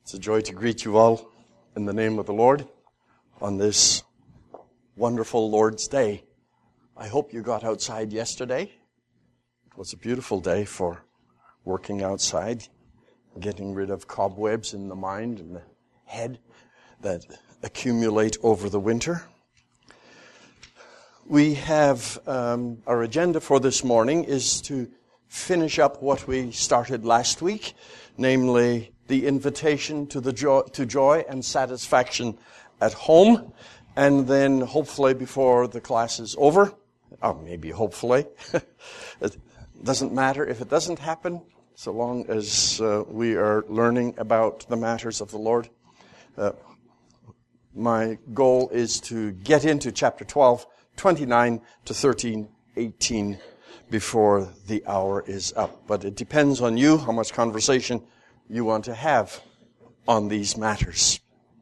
It's a joy to greet you all in the name of the Lord on this wonderful Lord's Day. I hope you got outside yesterday. It was a beautiful day for working outside, getting rid of cobwebs in the mind and the head that accumulate over the winter. We have our agenda for this morning is to finish up what we started last week, namely the invitation to joy and satisfaction at home, and then hopefully before the class is over, or maybe hopefully, it doesn't matter if it doesn't happen, so long as we are learning about the matters of the Lord. My goal is to get into chapter 12, 29 to 13, 18 before the hour is up. But it depends on you how much conversation you want to have on these matters.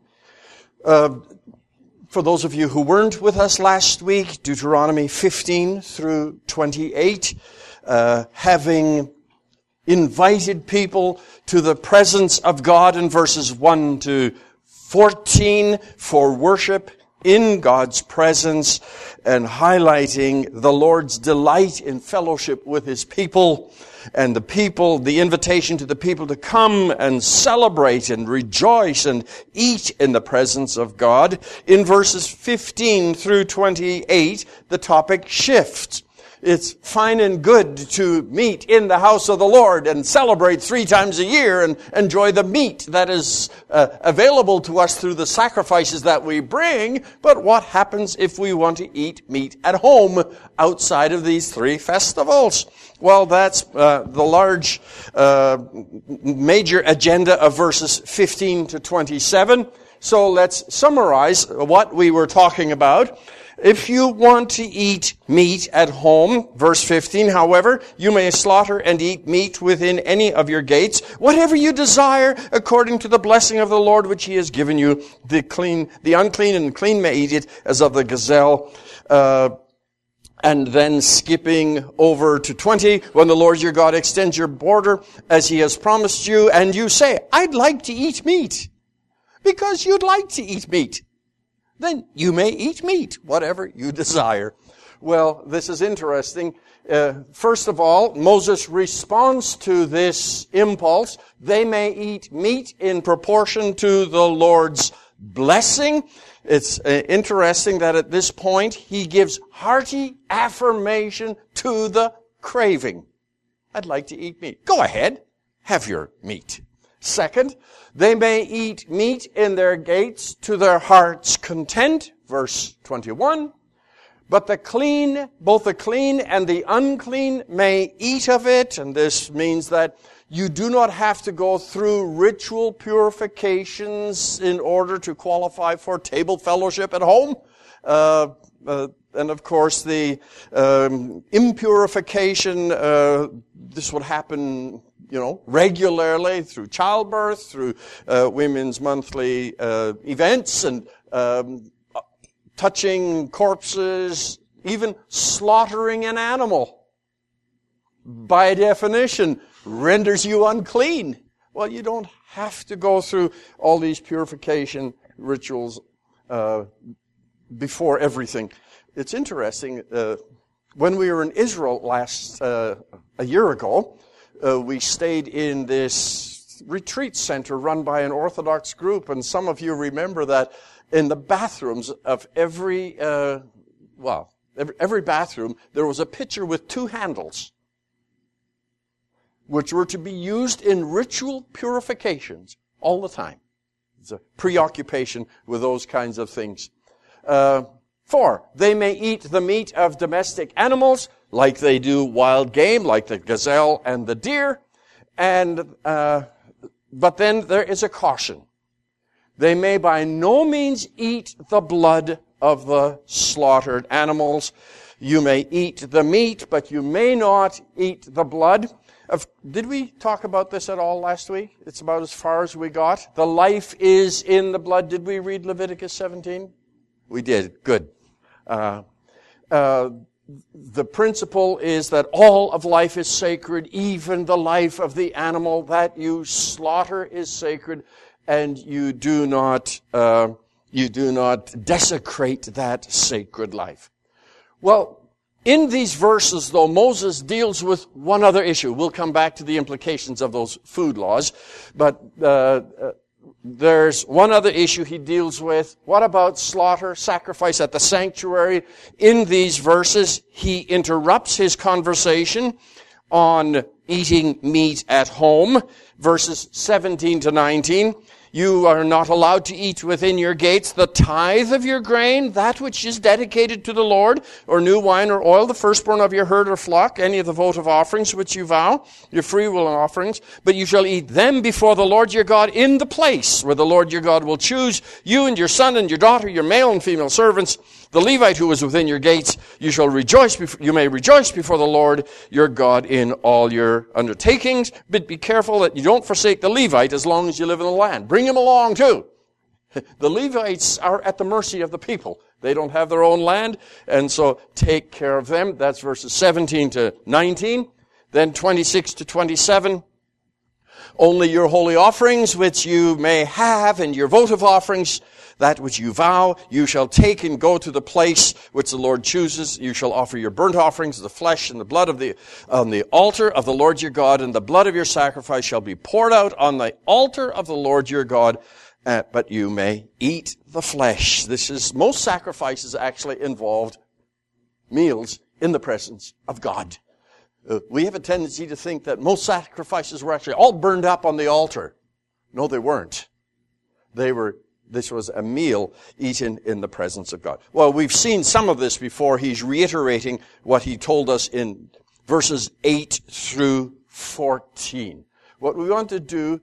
For those of you who weren't with us last week, Deuteronomy 15 through 28, having invited people to the presence of God in verses 1 to 14 for worship in God's presence and highlighting the Lord's delight in fellowship with His people and the invitation to the people to come and celebrate and rejoice and eat in the presence of God. In verses 15 through 28, the topic shifts. It's fine and good to meet in the house of the Lord and celebrate 3 times a year and enjoy the meat that is available to us through the sacrifices that we bring. But what happens if we want to eat meat at home outside of these 3 festivals? Well, that's the large major agenda of verses 15 to 27. So let's summarize what we were talking about. If you want to eat meat at home, verse 15, however, you may slaughter and eat meat within any of your gates, whatever you desire, according to the blessing of the Lord which He has given you. The unclean and clean may eat it, as of the gazelle. And then skipping over to 20, when the Lord your God extends your border as He has promised you, and you say, I'd like to eat meat, because you'd like to eat meat. Then you may eat meat, whatever you desire. Well, this is interesting. First of all, Moses responds to this impulse. They may eat meat in proportion to the Lord's blessing. It's interesting that at this point, he gives hearty affirmation to the craving. I'd like to eat meat. Go ahead, have your meat. Second, they may eat meat in their gates to their heart's content, verse 21. But both the clean and the unclean may eat of it, and this means that you do not have to go through ritual purifications in order to qualify for table fellowship at home. And of course, the impurification, this would happen regularly through childbirth, through women's monthly events, and touching corpses, even slaughtering an animal, by definition, renders you unclean. Well, you don't have to go through all these purification rituals before everything. It's interesting, when we were in Israel a year ago, we stayed in this retreat center run by an Orthodox group, and some of you remember that in the bathrooms of every bathroom, there was a pitcher with 2 handles, which were to be used in ritual purifications all the time. It's a preoccupation with those kinds of things. 4, they may eat the meat of domestic animals, like they do wild game, like the gazelle and the deer. But then there is a caution. They may by no means eat the blood of the slaughtered animals. You may eat the meat, but you may not eat the blood. Did we talk about this at all last week? It's about as far as we got. The life is in the blood. Did we read Leviticus 17? We did. Good. The principle is that all of life is sacred, even the life of the animal that you slaughter is sacred. and you do not desecrate that sacred life. Well, in these verses, though, Moses deals with one other issue. We'll come back to the implications of those food laws, but there's one other issue he deals with. What about slaughter, sacrifice at the sanctuary? In these verses, he interrupts his conversation on eating meat at home, verses 17 to 19. You are not allowed to eat within your gates the tithe of your grain, that which is dedicated to the Lord, or new wine or oil, the firstborn of your herd or flock, any of the votive offerings which you vow, your freewill offerings. But you shall eat them before the Lord your God in the place where the Lord your God will choose, you and your son and your daughter, your male and female servants, the Levite who is within your gates. You may rejoice before the Lord your God in all your undertakings, but be careful that you don't forsake the Levite as long as you live in the land. Bring him along too. The Levites are at the mercy of the people. They don't have their own land, and so take care of them. That's verses 17 to 19. Then 26 to 27. Only your holy offerings which you may have, and your votive offerings, that which you vow, you shall take and go to the place which the Lord chooses. You shall offer your burnt offerings, the flesh and the blood on the altar of the Lord your God, and the blood of your sacrifice shall be poured out on the altar of the Lord your God, but you may eat the flesh. Most sacrifices actually involved meals in the presence of God. We have a tendency to think that most sacrifices were actually all burned up on the altar. No, they weren't. This was a meal eaten in the presence of God. Well, we've seen some of this before. He's reiterating what he told us in verses 8 through 14. What we want to do,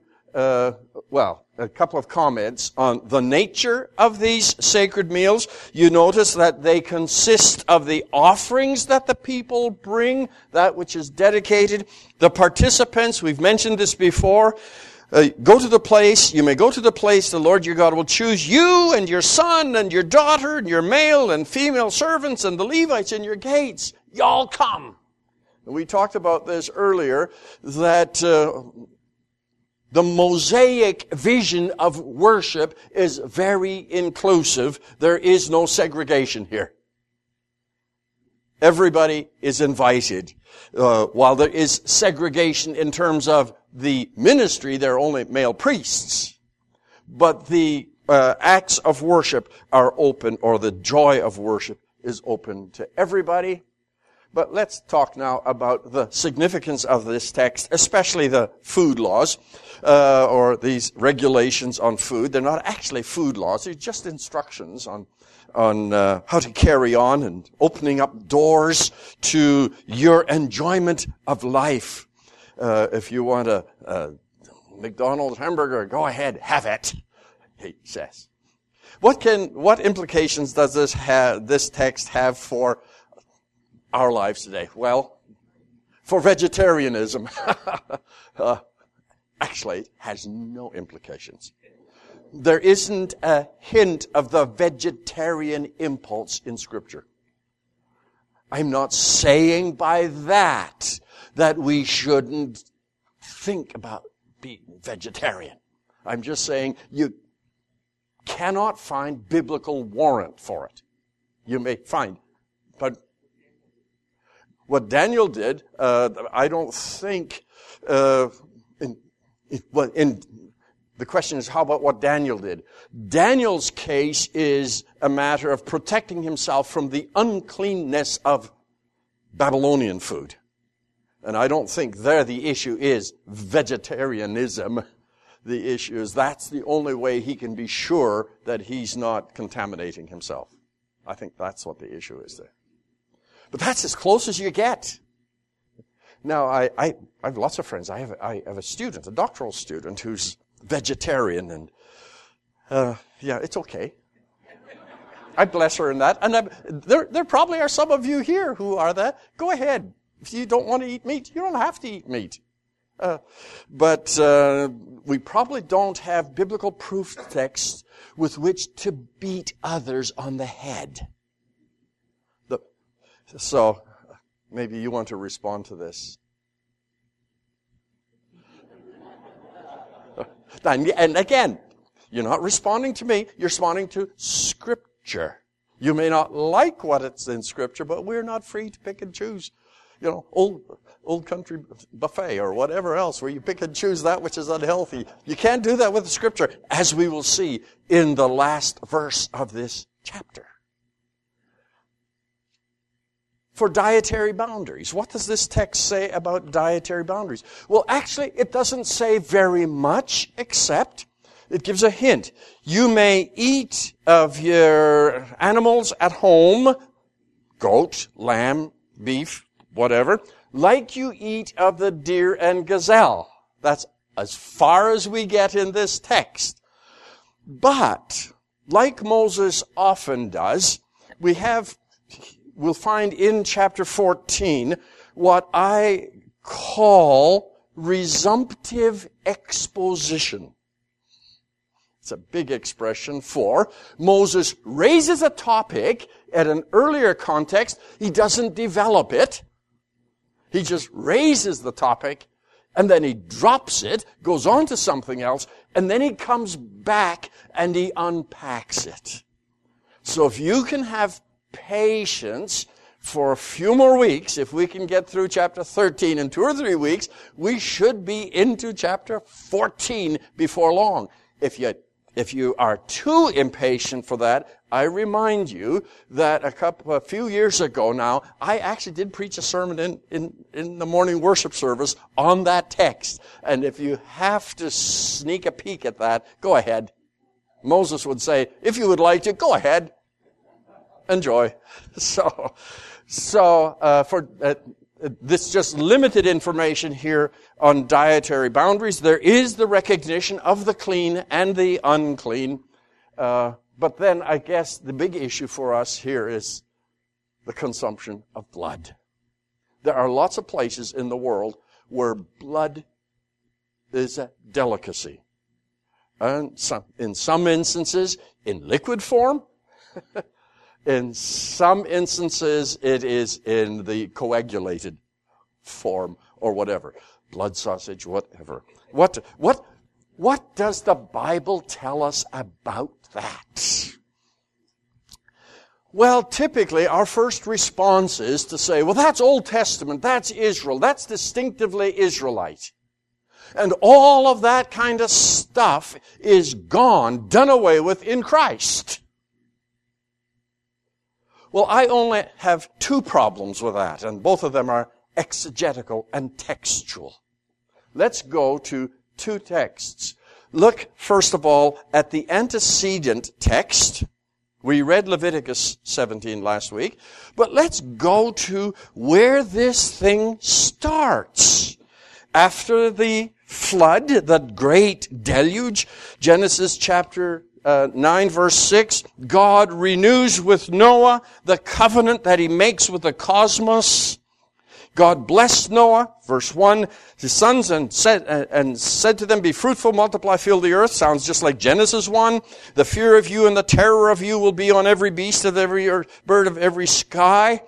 a couple of comments on the nature of these sacred meals. You notice that they consist of the offerings that the people bring, that which is dedicated. The participants, we've mentioned this before, you may go to the place the Lord your God will choose, you and your son and your daughter and your male and female servants and the Levites in your gates. Y'all come. We talked about this earlier, that the Mosaic vision of worship is very inclusive. There is no segregation here. Everybody is invited. While there is segregation in terms of the ministry, there are only male priests. But the acts of worship are open, or the joy of worship is open to everybody. But let's talk now about the significance of this text, especially the food laws, or these regulations on food. They're not actually food laws, they're just instructions on how to carry on and opening up doors to your enjoyment of life. If you want a McDonald's hamburger, go ahead, have it, he says. What implications does this text have for our lives today? Well, for vegetarianism, actually, it has no implications. There isn't a hint of the vegetarian impulse in Scripture. I'm not saying by that we shouldn't think about being vegetarian. I'm just saying you cannot find biblical warrant for it. You may find, but what Daniel did, I don't think, the question is, how about what Daniel did? Daniel's case is a matter of protecting himself from the uncleanness of Babylonian food. And I don't think there the issue is vegetarianism. The issue is that's the only way he can be sure that he's not contaminating himself. I think that's what the issue is there. But that's as close as you get. Now, I have lots of friends. I have a student, a doctoral student, who's vegetarian, and it's okay. I bless her in that. And there probably are some of you here who are that. Go ahead. If you don't want to eat meat, you don't have to eat meat. But we probably don't have biblical proof texts with which to beat others on the head. So maybe you want to respond to this. And again, You're not responding to me. You're responding to Scripture. You may not like what it's in Scripture, but we're not free to pick and choose. Old country buffet or whatever else where you pick and choose that which is unhealthy. You can't do that with the Scripture, as we will see in the last verse of this chapter. For dietary boundaries. What does this text say about dietary boundaries? Well, actually, it doesn't say very much, except it gives a hint. You may eat of your animals at home, goat, lamb, beef, whatever, like you eat of the deer and gazelle. That's as far as we get in this text. But, like Moses often does, we'll find in chapter 14 what I call resumptive exposition. It's a big expression for Moses raises a topic at an earlier context. He doesn't develop it. He just raises the topic, and then he drops it, goes on to something else, and then he comes back and he unpacks it. So if you can have patience for a few more weeks, if we can get through chapter 13 in 2 or 3 weeks, we should be into chapter 14 before long. If you are too impatient for that, I remind you that a few years ago now, I actually did preach a sermon in the morning worship service on that text. And if you have to sneak a peek at that, go ahead. Moses would say, if you would like to, go ahead. Enjoy. So for this just limited information here on dietary boundaries. There is the recognition of the clean and the unclean. But then I guess the big issue for us here is the consumption of blood. There are lots of places in the world where blood is a delicacy. And in some instances, in liquid form. In some instances, it is in the coagulated form or whatever. Blood sausage, whatever. What does the Bible tell us about that? Well, typically our first response is to say, well, that's Old Testament, that's Israel, that's distinctively Israelite. And all of that kind of stuff is gone, done away with in Christ. Well, I only have 2 problems with that, and both of them are exegetical and textual. Let's go to 2 texts. Look, first of all, at the antecedent text. We read Leviticus 17 last week, but let's go to where this thing starts. After the flood, the great deluge, Genesis chapter 9 verse 6, God renews with Noah the covenant that he makes with the cosmos. God blessed Noah, verse 1, his sons and said to them, be fruitful, multiply, fill the earth. Sounds just like Genesis 1. The fear of you and the terror of you will be on every beast of every bird of every sky.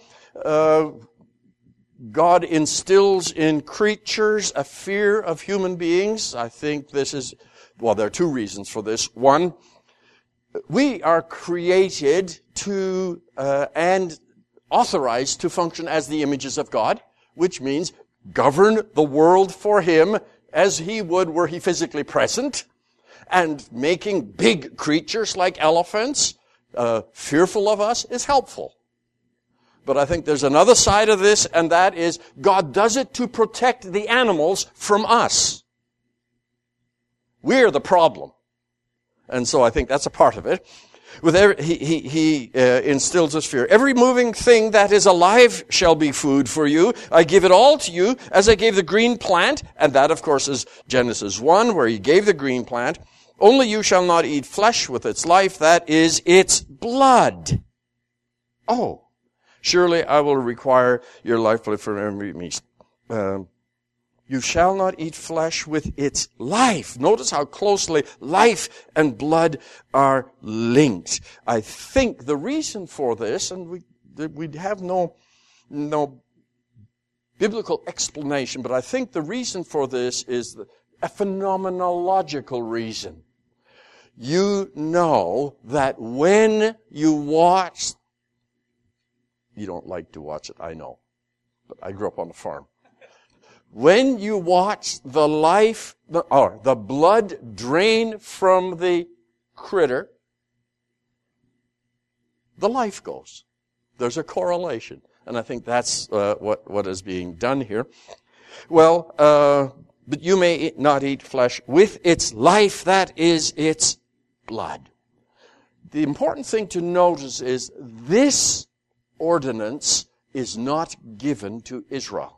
God instills in creatures a fear of human beings. I think this is, well, there are 2 reasons for this. One, we are created to and authorized to function as the images of God, which means govern the world for Him as He would were He physically present, and making big creatures like elephants fearful of us is helpful. But I think there's another side of this, and that is God does it to protect the animals from us. We're the problem. And so I think that's a part of it. He instills this fear. Every moving thing that is alive shall be food for you. I give it all to you, as I gave the green plant. And that, of course, is Genesis 1, where He gave the green plant. Only you shall not eat flesh with its life, that is its blood. Oh, surely I will require your lifeblood for every meat. You shall not eat flesh with its life. Notice how closely life and blood are linked. I think the reason for this, and we have no biblical explanation, but I think the reason for this is a phenomenological reason. you know that when you watch, you don't like to watch it, I know, but I grew up on a farm. When you watch the blood drain from the critter, the life goes. There's a correlation. And I think that's what is being done here. Well, but you may not eat flesh with its life, that is its blood. The important thing to notice is this ordinance is not given to Israel.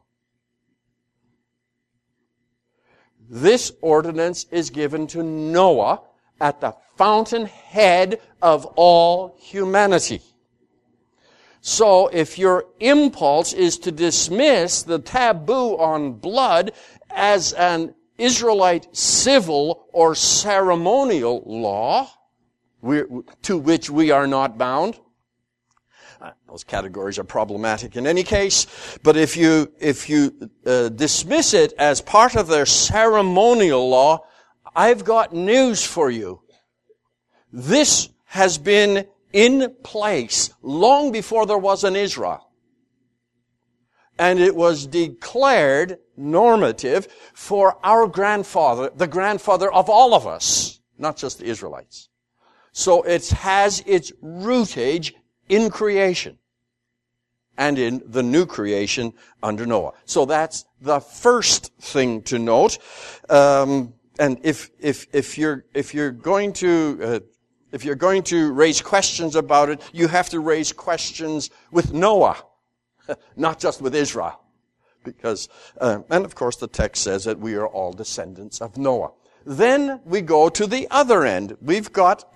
This ordinance is given to Noah at the fountainhead of all humanity. So if your impulse is to dismiss the taboo on blood as an Israelite civil or ceremonial law, to which we are not bound, those categories are problematic in any case, but if you dismiss it as part of their ceremonial law, I've got news for you. This has been in place long before there was an Israel. And it was declared normative for our grandfather, the grandfather of all of us, not just the Israelites. So it has its rootage in creation and in the new creation under Noah. So that's the first thing to note. And if you're going to raise questions about it, you have to raise questions with Noah, not just with Israel. Because, and of course the text says that we are all descendants of Noah. Then we go to the other end. We've got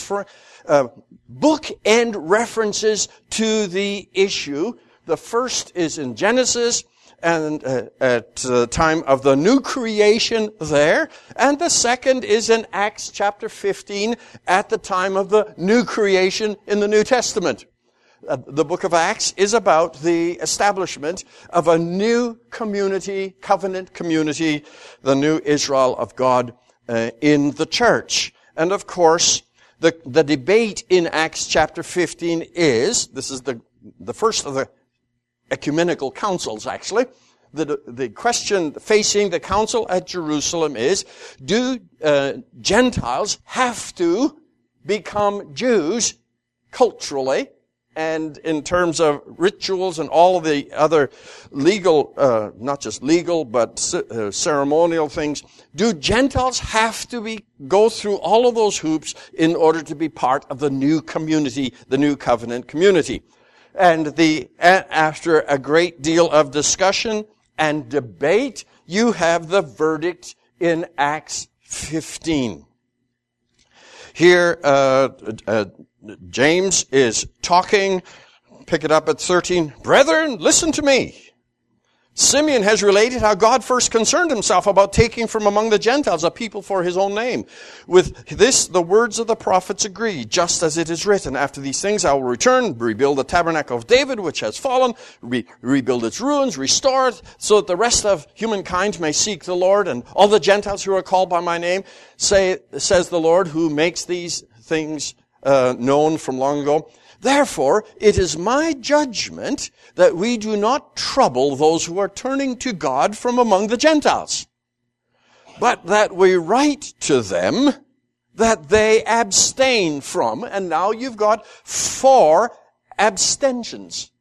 bookend references to the issue. The first is in Genesis, and at the time of the new creation there. And the second is in Acts chapter 15 at the time of the new creation in the New Testament. The book of Acts is about the establishment of a new community, covenant community, the new Israel of God in the church. And of course, the debate in Acts chapter 15 is, this is the first of the ecumenical councils actually, the question facing the council at Jerusalem is, do Gentiles have to become Jews culturally and in terms of rituals and all of the other legal, not just legal, but ceremonial things? Do Gentiles have to go through all of those hoops in order to be part of the new community, the new covenant community? And after a great deal of discussion and debate, you have the verdict in Acts 15. Here, James is talking. Pick it up at 13. Brethren, listen to me. Simeon has related how God first concerned himself about taking from among the Gentiles a people for his own name. With this, the words of the prophets agree, just as it is written, after these things I will return, rebuild the tabernacle of David, which has fallen, rebuild its ruins, restore it, so that the rest of humankind may seek the Lord, and all the Gentiles who are called by my name, says the Lord, who makes these things known from long ago. Therefore, it is my judgment that we do not trouble those who are turning to God from among the Gentiles, but that we write to them that they abstain from, and now you've got 4 abstentions.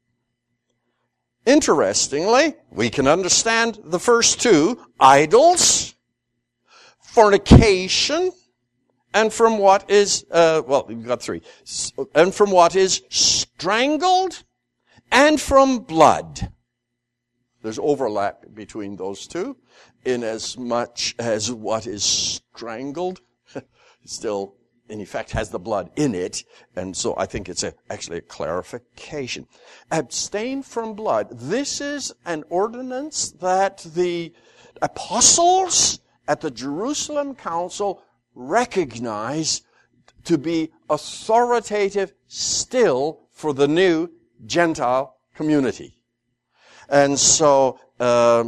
Interestingly, we can understand the first 2, idols, fornication, and from what is, we've got 3. And from what is strangled, and from blood. There's overlap between those 2, in as much as what is strangled still, in effect, has the blood in it. And so I think it's actually a clarification. Abstain from blood. This is an ordinance that the apostles at the Jerusalem Council recognize to be authoritative still for the new Gentile community. And so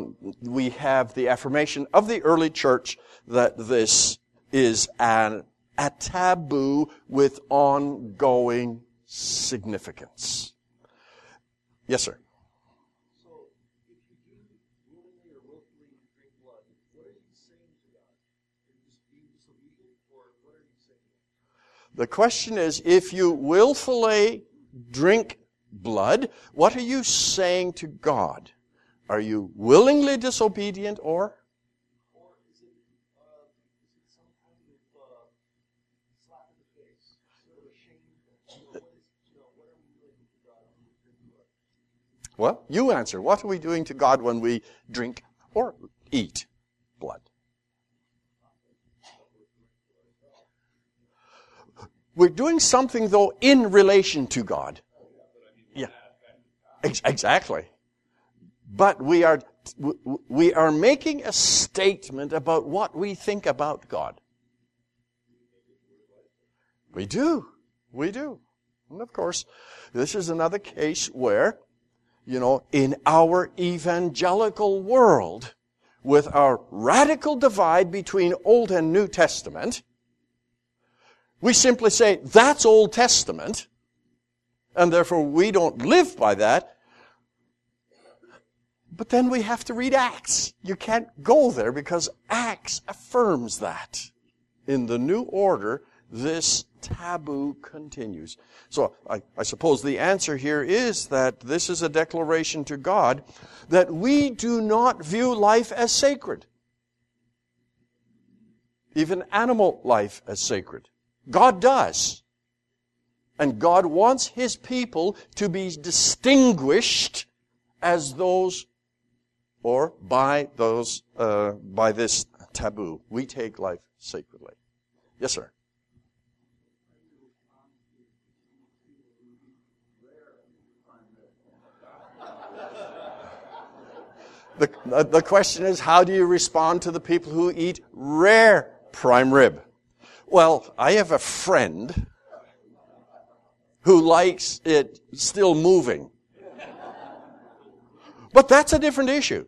we have the affirmation of the early church that this is an a taboo with ongoing significance. Yes, sir. So, if you do willingly or willfully drink blood, what are you saying to God? Are you just being disobedient, or what are you saying? The question is, if you willfully drink blood, what are you saying to God? Are you willingly disobedient, or? Or is it some kind of slap in the face, sort of a shame? What are we doing to God when we drink blood? Well, you answer. What are we doing to God when we drink or eat blood? We're doing something, though, in relation to God. Yeah, exactly. But we are making a statement about what we think about God. We do. And of course, this is another case where, in our evangelical world, with our radical divide between Old and New Testament, we simply say, that's Old Testament, and therefore we don't live by that. But then we have to read Acts. You can't go there because Acts affirms that. In the new order, this taboo continues. So I suppose the answer here is that this is a declaration to God that we do not view life as sacred. Even animal life as sacred. God does. And God wants His people to be distinguished as those, or by those, by this taboo. We take life sacredly. Yes, sir. The question is, how do you respond to the people who eat rare prime rib? Well, I have a friend who likes it still moving. But that's a different issue.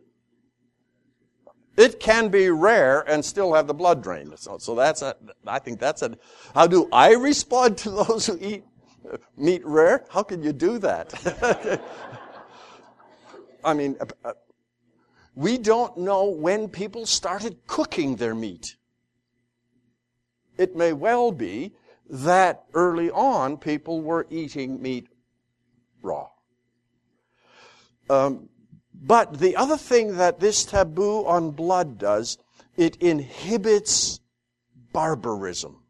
It can be rare and still have the blood drain. So I think that's how do I respond to those who eat meat rare? How can you do that? I mean, we don't know when people started cooking their meat. It may well be that early on people were eating meat raw. But the other thing that this taboo on blood does, it inhibits barbarism.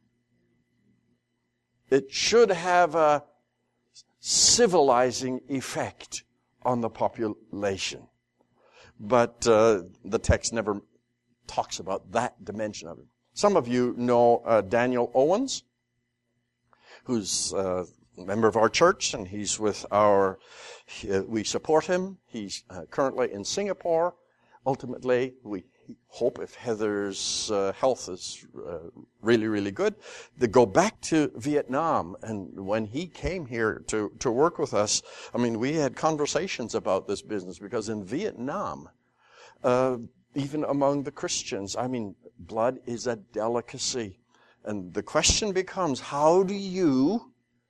It should have a civilizing effect on the population. But the text never talks about that dimension of it. Some of you know Daniel Owens, who's a member of our church, and he's with we support him. He's currently in Singapore. Ultimately, we hope, if Heather's health is really, really good, to go back to Vietnam. And when he came here to work with us, I mean, we had conversations about this business, because in Vietnam, even among the Christians, I mean, blood is a delicacy. And the question becomes, how do you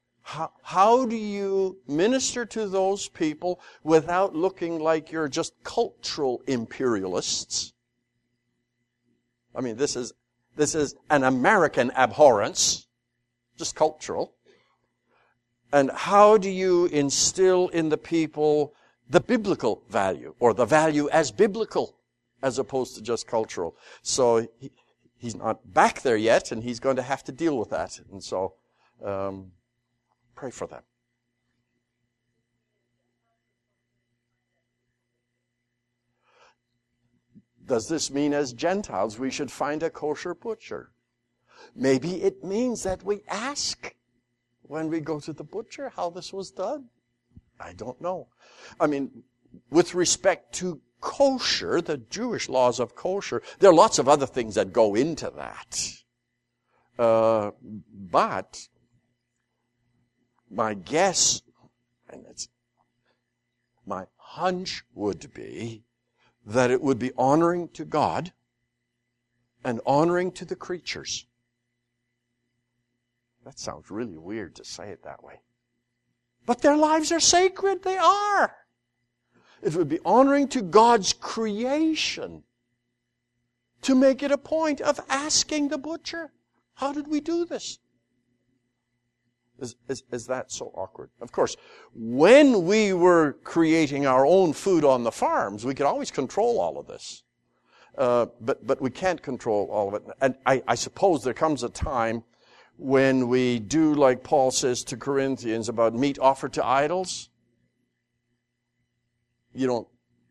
minister to those people without looking like you're just cultural imperialists? I mean, this is an American abhorrence, just cultural. And how do you instill in the people the biblical value, or the value as biblical, as opposed to just cultural? So he's not back there yet, and he's going to have to deal with that. And so pray for them. Does this mean as Gentiles we should find a kosher butcher? Maybe it means that we ask when we go to the butcher how this was done. I don't know. I mean, with respect to kosher, the Jewish laws of kosher, there are lots of other things that go into that. But my guess, and my hunch would be, that it would be honoring to God and honoring to the creatures. That sounds really weird to say it that way. But their lives are sacred. They are. It would be honoring to God's creation to make it a point of asking the butcher, how did we do this? Is that so awkward? Of course, when we were creating our own food on the farms, we could always control all of this. But we can't control all of it. And I suppose there comes a time when we do like Paul says to Corinthians about meat offered to idols. You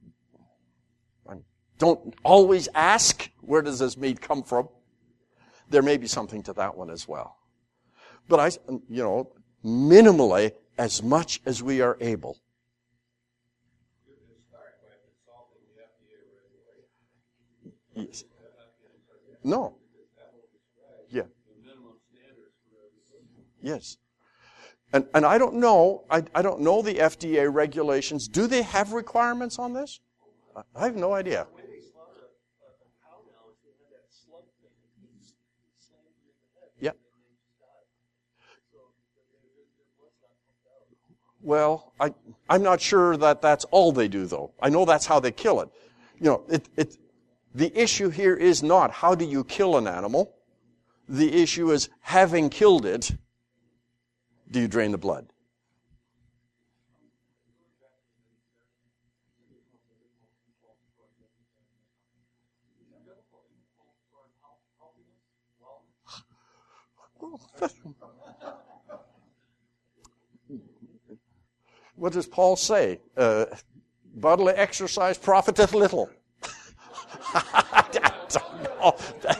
don't always ask, where does this meat come from? There may be something to that one as well. But minimally, as much as we are able. Yes. No. Yeah. Yes. And I don't know, I don't know the FDA regulations. Do they have requirements on this? I have no idea. The way they slaughter a cow now is they have that slug thing that slams you in the head. Yeah. And they just die. So their blood's not pumped out. Well, I'm not sure that that's all they do, though. I know that's how they kill it. The issue here is not how do you kill an animal. The issue is, having killed it, do you drain the blood? What does Paul say? Bodily exercise profiteth little. I don't know.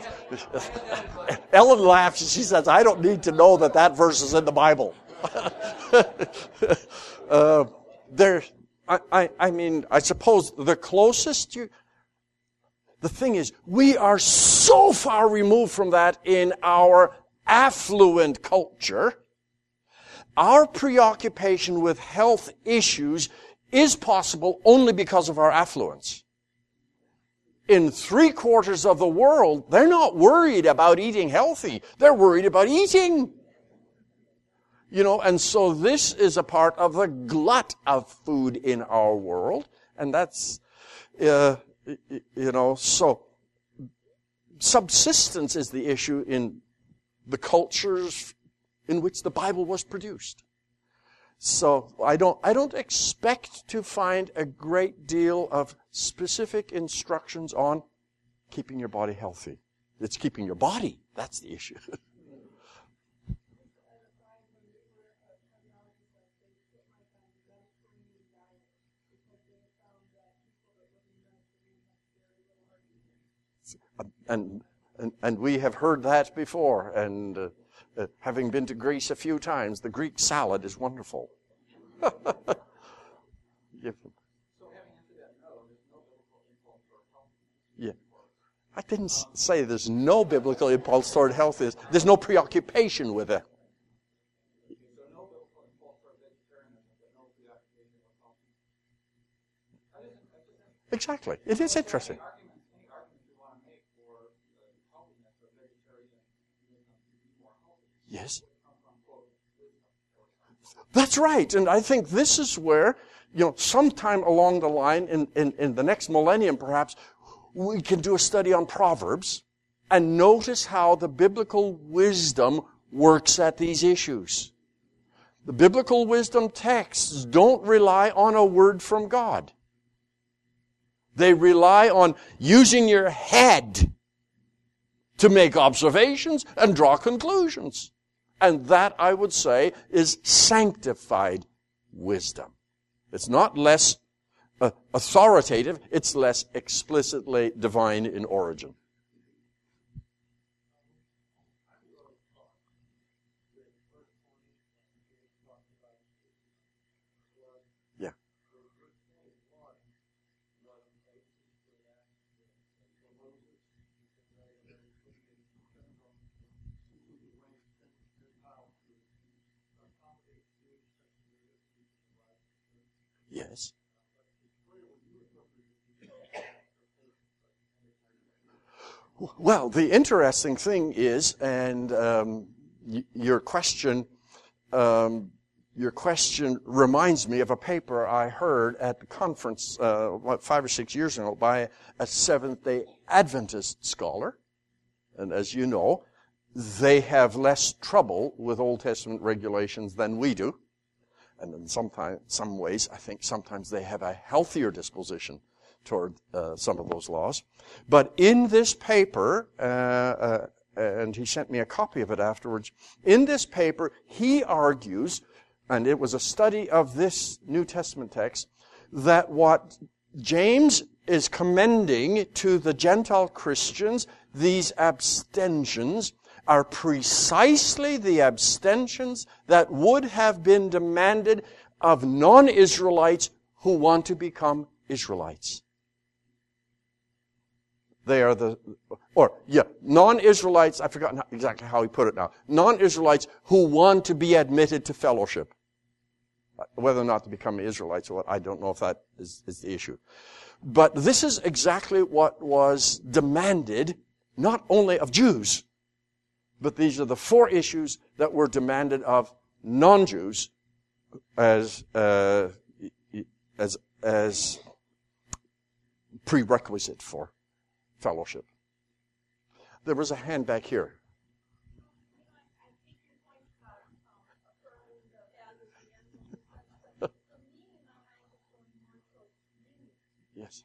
Ellen laughs and she says, I don't need to know that verse is in the Bible. I suppose the closest the thing is, we are so far removed from that in our affluent culture. Our preoccupation with health issues is possible only because of our affluence. In 3/4 of the world, they're not worried about eating healthy. They're worried about eating. And so this is a part of the glut of food in our world. And that's, so subsistence is the issue in the cultures in which the Bible was produced. So I don't expect to find a great deal of specific instructions on keeping your body healthy. It's keeping your body. That's the issue. And we have heard that before, and having been to Greece a few times, the Greek salad is wonderful. So having answered that, no, there's no biblical impulse toward health. Yeah. I didn't say there's no biblical impulse toward health. There's no preoccupation with it. So no biblical impulse toward vegetarianism, but no preoccupation with health. Exactly. It is interesting. Any arguments you want to make for the healthiness of vegetarianism to be more healthy? Yes. That's right. And I think this is where, sometime along the line, in the next millennium perhaps, we can do a study on Proverbs and notice how the biblical wisdom works at these issues. The biblical wisdom texts don't rely on a word from God. They rely on using your head to make observations and draw conclusions. And that, I would say, is sanctified wisdom. It's not less authoritative, it's less explicitly divine in origin. Yeah. Yes. Well, the interesting thing is, and your question reminds me of a paper I heard at the conference 5 or 6 years ago by a Seventh-day Adventist scholar. And as you know, they have less trouble with Old Testament regulations than we do. And in some ways, I think sometimes they have a healthier disposition toward some of those laws. But in this paper, and he sent me a copy of it afterwards, in this paper, he argues, and it was a study of this New Testament text, that what James is commending to the Gentile Christians, these abstentions, are precisely the abstentions that would have been demanded of non-Israelites who want to become Israelites. They are non-Israelites, I've forgotten exactly how he put it now, non-Israelites who want to be admitted to fellowship. Whether or not to become Israelites, I don't know if that is the issue. But this is exactly what was demanded, not only of Jews, but these are the 4 issues that were demanded of non-Jews as prerequisite for fellowship. There was a hand back here. Yes.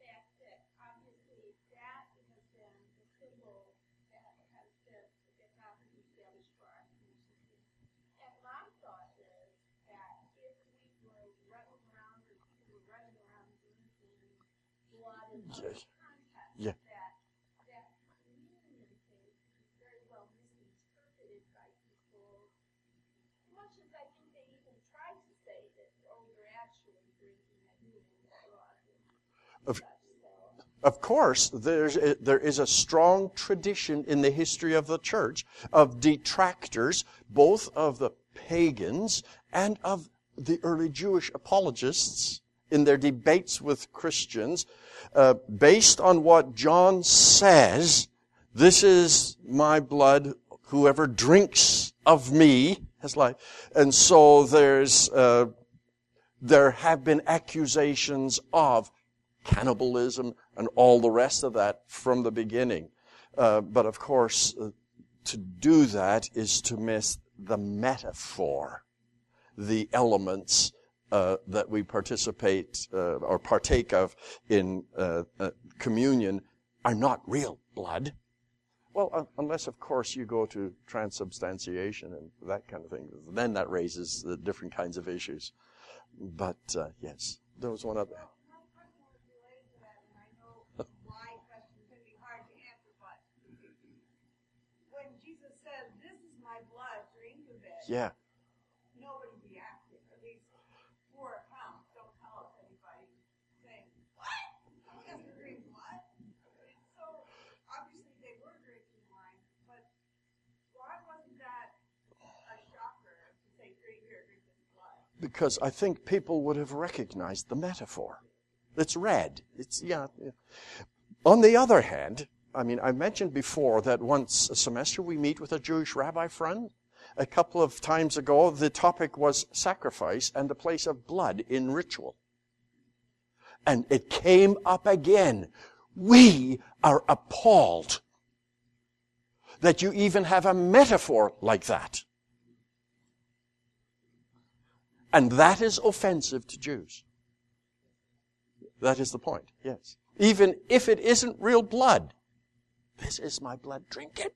Yes. Yeah. Of course, there is a strong tradition in the history of the church of detractors, both of the pagans and of the early Jewish apologists in their debates with Christians, based on what John says, "This is my blood, whoever drinks of me has life." And so there have been accusations of cannibalism and all the rest of that from the beginning. But of course, to do that is to miss the metaphor, the elements that we participate or partake of in communion are not real blood. Well, unless, of course, you go to transubstantiation and that kind of thing. Then that raises the different kinds of issues. But, yes, there was one other. Yeah. Nobody reacted. At least 4 accounts don't tell us anybody saying, "What? You have to drink what?" So obviously they were drinking wine, but why wasn't that a shocker to say, "Drink here, drink this blood"? Because I think people would have recognized the metaphor. It's red. Yeah. On the other hand, I mentioned before that once a semester we meet with a Jewish rabbi friend. A couple of times ago, the topic was sacrifice and the place of blood in ritual. And it came up again. We are appalled that you even have a metaphor like that. And that is offensive to Jews. That is the point, yes. Even if it isn't real blood. This is my blood, drink it.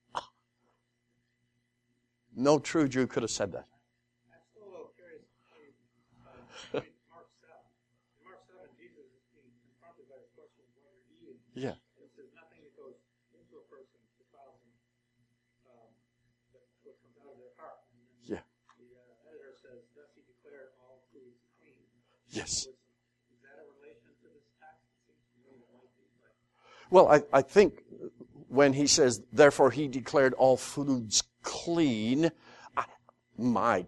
No true Jew could have said that. I'm still a little curious. Mark 7. In Mark 7, Jesus is being confronted by this question of what you're eating. Yeah. It says nothing that goes into a person defiles them, but what comes out of their heart. Yeah. The editor says, "Thus he declared all foods clean." Yes. Is that a relation to this text? It seems to me it might be. But... Well, I think when he says, "Therefore he declared all foods clean," my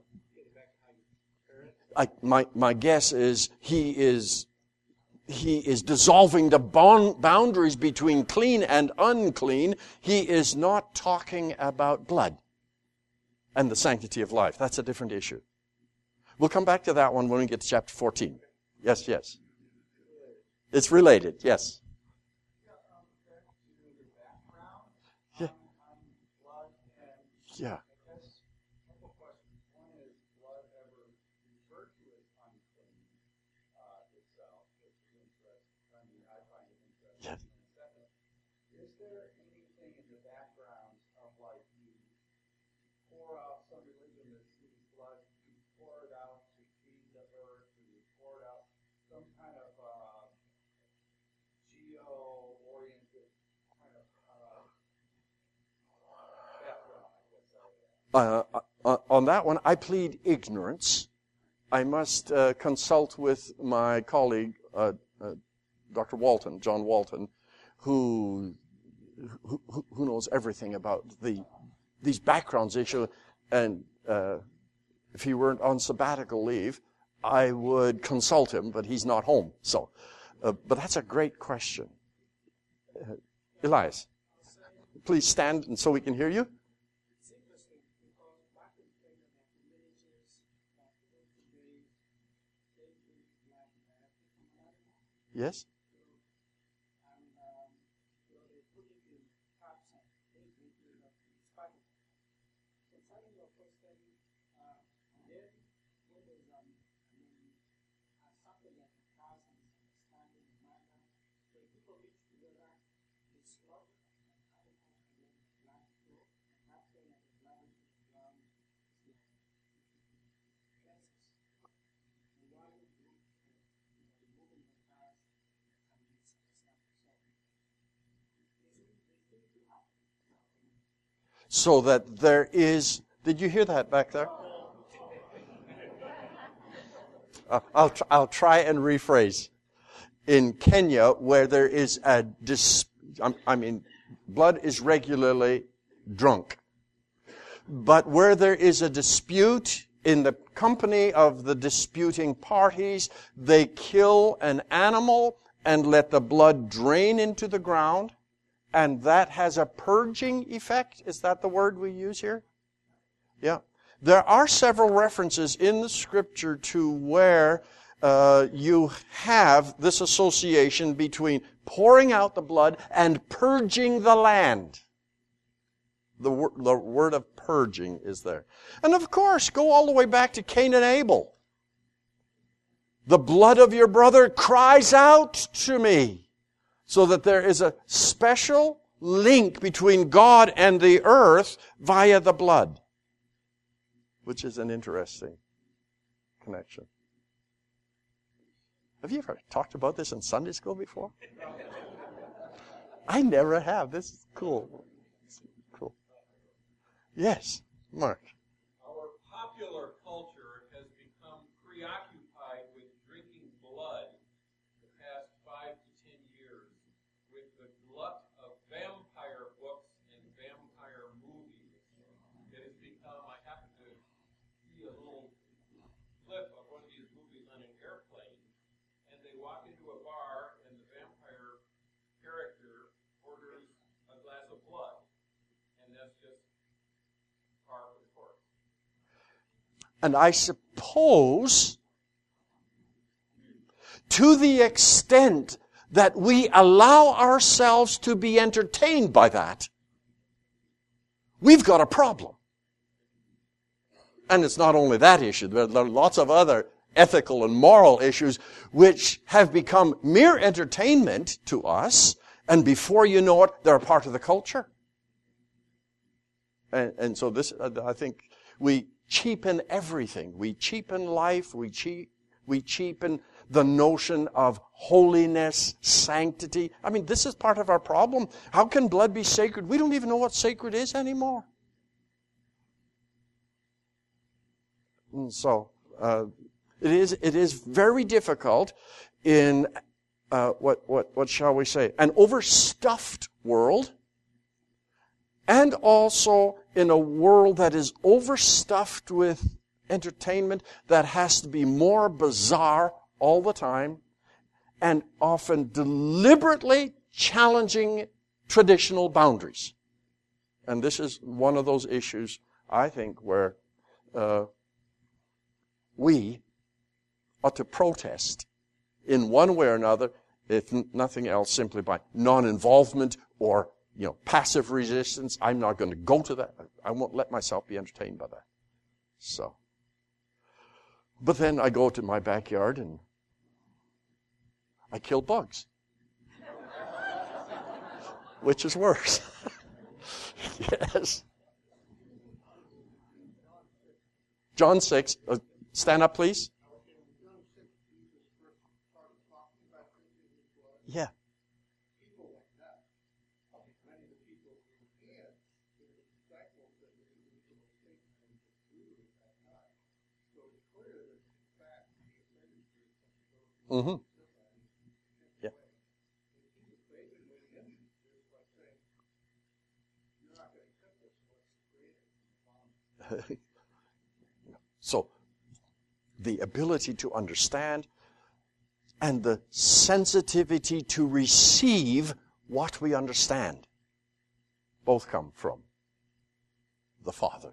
guess is he is dissolving the boundaries between clean and unclean. He is not talking about blood. and the sanctity of life. That's a different issue. We'll come back to that one when we get to chapter 14. Yes, yes. It's related, yes. Yeah. Yeah. Yes. Is there anything in the background of like you pour out some religion that sees blood, you pour it out to feed the earth, you pour it out some kind of geo-oriented kind of background, On that one, I plead ignorance. I must consult with my colleague, Dr. Walton, John Walton, who knows everything about these backgrounds issue. And if he weren't on sabbatical leave, I would consult him, but he's not home. So, but that's a great question. Elias, please stand and so we can hear you. Yes? So that there is... Did you hear that back there? I'll try and rephrase. In Kenya, where there is blood is regularly drunk. But where there is a dispute, in the company of the disputing parties, they kill an animal and let the blood drain into the ground. And that has a purging effect. Is that the word we use here? Yeah. There are several references in the Scripture to where you have this association between pouring out the blood and purging the land. The word of purging is there. And of course, go all the way back to Cain and Abel. The blood of your brother cries out to me. So that there is a special link between God and the earth via the blood. Which is an interesting connection. Have you ever talked about this in Sunday school before? I never have. This is cool. Cool. Yes, Mark. Our popular culture has become preoccupied with drinking blood the past 5 to 10 years with the glut of vampire books and vampire movies. It has become, I happened to see a little clip of one of these movies on an airplane, and they walk into a bar and the vampire character orders a glass of blood, and that's just par for the course. And I suppose, to the extent that we allow ourselves to be entertained by that, we've got a problem. And it's not only that issue. There are lots of other ethical and moral issues which have become mere entertainment to us, and before you know it, they're a part of the culture. And so this, I think, we cheapen everything. We cheapen life. We cheapen the notion of holiness, sanctity. I mean, this is part of our problem. How can blood be sacred? We don't even know what sacred is anymore. And so, it is very difficult in, what shall we say, an overstuffed world, and also in a world that is overstuffed with entertainment that has to be more bizarre all the time, and often deliberately challenging traditional boundaries. And this is one of those issues I think, where we ought to protest in one way or another, if nothing else, simply by non-involvement or, passive resistance. I'm not going to go to that. I won't let myself be entertained by that. So. But then I go to my backyard and I kill bugs. Which is worse. Yes. John 6. Stand up, please. Yeah. Mm-hmm. Yeah. So, the ability to understand and the sensitivity to receive what we understand both come from the Father.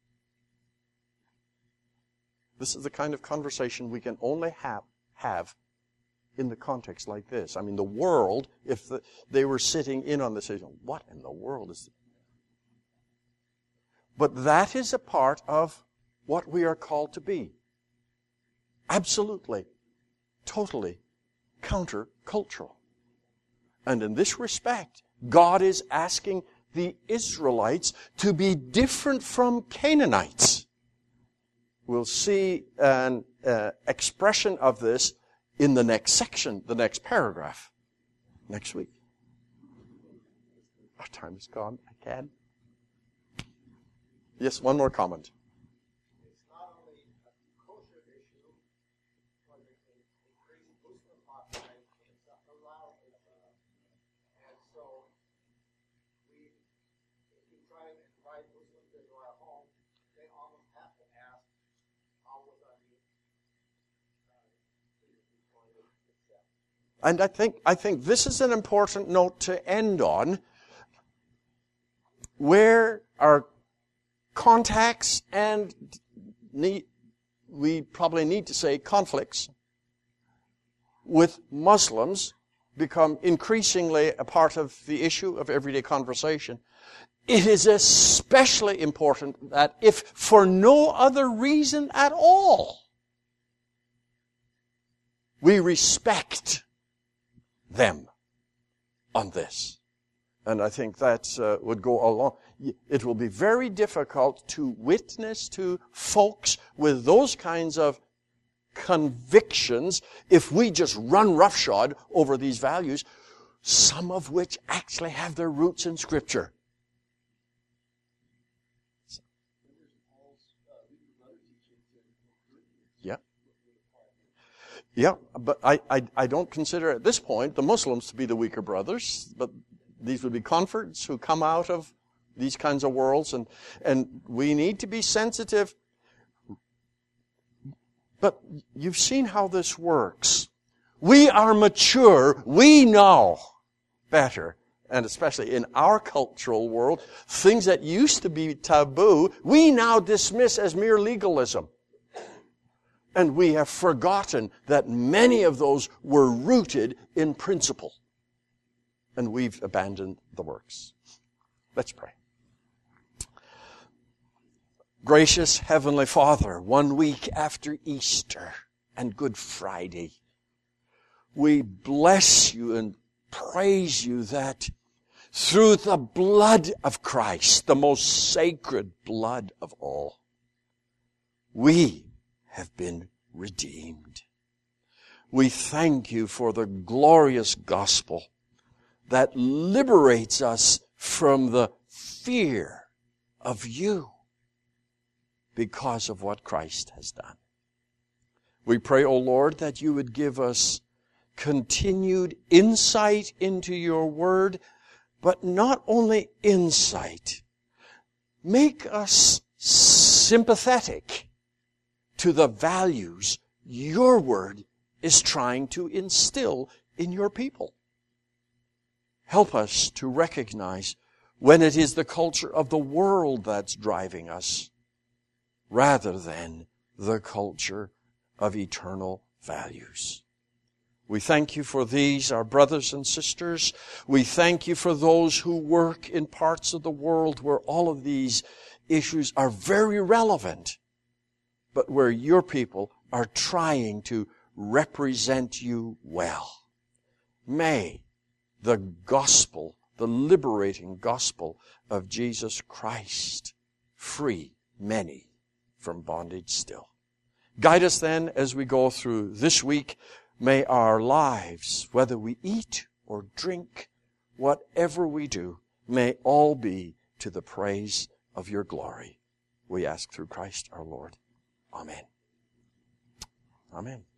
This is the kind of conversation we can only have in the context like this. I mean, the world, if they were sitting in on this, what in the world is it? But that is a part of what we are called to be. Absolutely, totally counter-cultural. And in this respect, God is asking the Israelites to be different from Canaanites. We'll see an expression of this in the next section, the next paragraph, next week. Our time is gone. I can. Yes, one more comment. It's not only a kosher issue, but it's a crazy Muslim population. It's allowed. And so, if we try to invite Muslims into our home, they almost have to ask, how would I be accept? And I think this is an important note to end on, where our contacts and we probably need to say conflicts with Muslims become increasingly a part of the issue of everyday conversation. It is especially important that if for no other reason at all, we respect them on this. And I think that would go along. It will be very difficult to witness to folks with those kinds of convictions if we just run roughshod over these values, some of which actually have their roots in Scripture. Yeah. Yeah, but I don't consider at this point the Muslims to be the weaker brothers, but these would be converts who come out of these kinds of worlds, and we need to be sensitive. But you've seen how this works. We are mature. We know better. And especially in our cultural world, things that used to be taboo, we now dismiss as mere legalism. And we have forgotten that many of those were rooted in principle. And we've abandoned the works. Let's pray. Gracious Heavenly Father, 1 week after Easter and Good Friday, we bless you and praise you that through the blood of Christ, the most sacred blood of all, we have been redeemed. We thank you for the glorious gospel that liberates us from the fear of you because of what Christ has done. We pray, O Lord, that you would give us continued insight into your word, but not only insight. Make us sympathetic to the values your word is trying to instill in your people. Help us to recognize when it is the culture of the world that's driving us, rather than the culture of eternal values. We thank you for these, our brothers and sisters. We thank you for those who work in parts of the world where all of these issues are very relevant, but where your people are trying to represent you well. May the gospel, the liberating gospel of Jesus Christ, free many from bondage still. Guide us then as we go through this week. May our lives, whether we eat or drink, whatever we do, may all be to the praise of your glory. We ask through Christ our Lord. Amen. Amen.